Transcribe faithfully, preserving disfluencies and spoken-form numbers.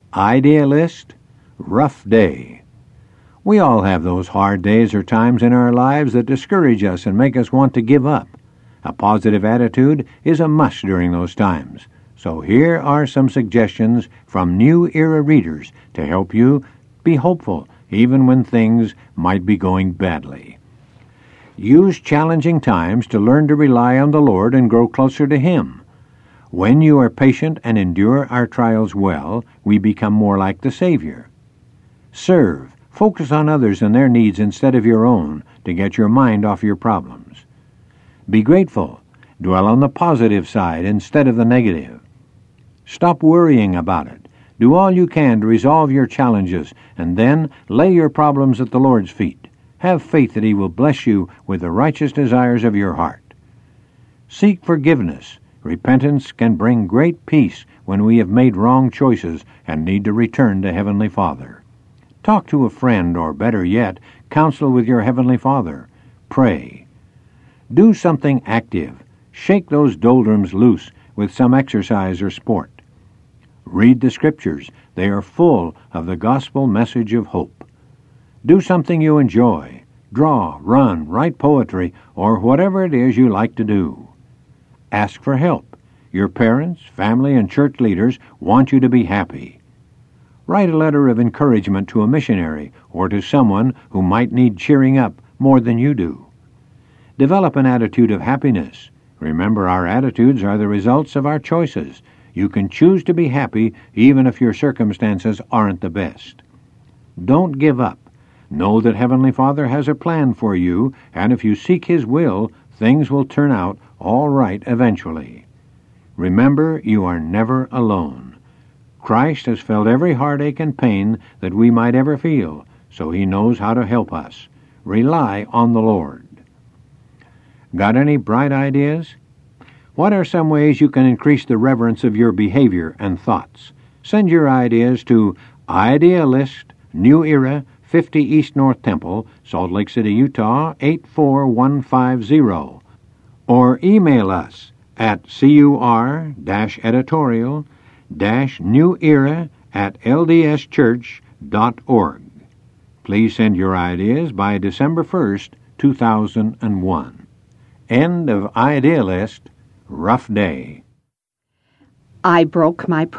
Idealist, rough day. We all have those hard days or times in our lives that discourage us and make us want to give up. A positive attitude is a must during those times. So here are some suggestions from New Era readers to help you be hopeful even when things might be going badly. Use challenging times to learn to rely on the Lord and grow closer to Him. When you are patient and endure our trials well, we become more like the Savior. Serve. Focus on others and their needs instead of your own to get your mind off your problems. Be grateful. Dwell on the positive side instead of the negative. Stop worrying about it. Do all you can to resolve your challenges, and then lay your problems at the Lord's feet. Have faith that He will bless you with the righteous desires of your heart. Seek forgiveness. Repentance can bring great peace when we have made wrong choices and need to return to Heavenly Father. Talk to a friend, or better yet, counsel with your Heavenly Father. Pray. Do something active. Shake those doldrums loose with some exercise or sport. Read the Scriptures. They are full of the gospel message of hope. Do something you enjoy. Draw, run, write poetry, or whatever it is you like to do. Ask for help. Your parents, family, and church leaders want you to be happy. Write a letter of encouragement to a missionary or to someone who might need cheering up more than you do. Develop an attitude of happiness. Remember, our attitudes are the results of our choices. You can choose to be happy even if your circumstances aren't the best. Don't give up. Know that Heavenly Father has a plan for you, and if you seek His will, things will turn out all right eventually. Remember, you are never alone. Christ has felt every heartache and pain that we might ever feel, so He knows how to help us. Rely on the Lord. Got any bright ideas? What are some ways you can increase the reverence of your behavior and thoughts? Send your ideas to Idealist, New Era, fifty East North Temple, Salt Lake City, Utah, eight four one five zero. Or email us at cur-editorial-newera at ldschurch.org. Please send your ideas by December first, two thousand one. End of Idealist, rough day. I broke my